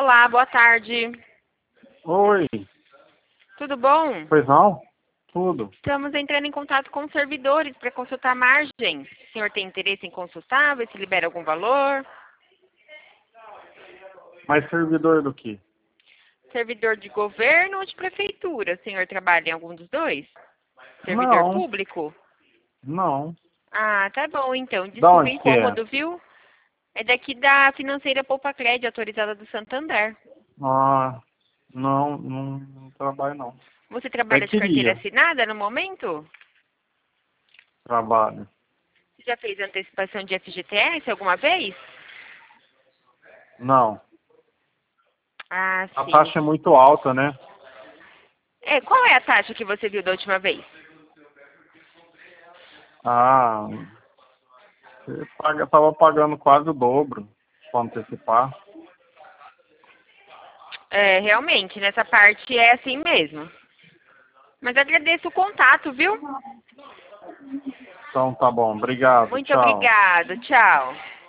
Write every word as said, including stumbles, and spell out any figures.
Olá, boa tarde. Oi, Tudo bom? pois não? Tudo. Estamos entrando em contato com os servidores para consultar a margem. O senhor tem interesse em consultar, ver se libera algum valor? Mas servidor do quê? Servidor de governo ou de prefeitura? O senhor trabalha em algum dos dois? Servidor Não, público? não. Ah, tá bom então. Da Desculpa o onde que é? incômodo, viu? É daqui da financeira Poupa Crédito, autorizada do Santander. Ah, não, não, não trabalho não. Você Até trabalha de carteira queria assinada no momento? trabalho. Você já fez antecipação de F G T S alguma vez? Não. Ah, A sim. taxa é muito alta, né? É, qual é a taxa que você viu da última vez? Ah, você paga, tava pagando quase o dobro para antecipar. É, realmente, nessa parte é assim mesmo. Mas agradeço o contato, viu? Então tá bom, obrigado, Muito tchau. obrigado. Tchau.